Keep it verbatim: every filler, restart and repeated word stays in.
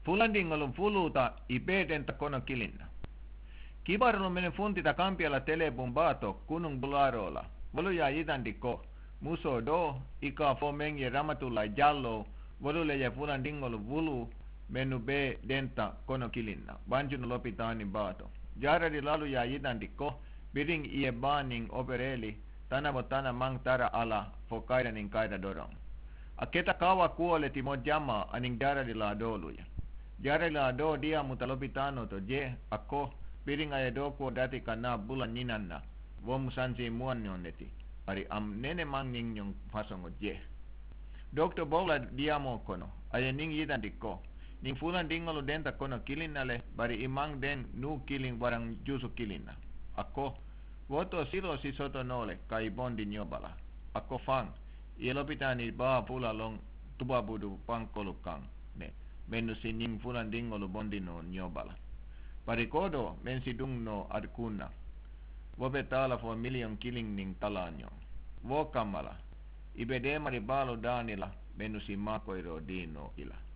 Fulandingolun fuluta i bedenta kono kilinna. Kibarulun menen funtita kampiala telepun baato kunung bularola. Voluja itandiko. Muso do ika fo mengi ramatulla jallo. Volulle ja fulandingolun vulu menu be denta kono kilinna. Banjunu lopitaani baato. Jaradi laluja itandiko. Biring iye baaning opereli. Tanavo tana mang tara ala fo kaidanin kaida dorong. A keta kawa kuoleti mo jama aning jaradi la doluja. Jaradi la do dia mutta lopitano to je ako biring aye do ko dati kana bulan ninanna. Vom sansi muannioneti. Ari am nene mang ning nyong fasongo je. Doktor Bola diamo kono. Aye ning yitandiko. Ning fulan dingolo denta kono kilinnale. Bari imang den nu kiling warang jusu kilinna. Ako voto silo si soto nole kai bondi nyobala. Ako fang. Ielopitani baa pula long tubabudu pangkolukang. Ne. Mennu si ning fulan dingolo bondi no nyobala. Pari kodo men si dung no adkunna. Vope tala fo million killing ning talanyo. Vo kamala. Ibe demari balo danila mennu si makoiro dino ila.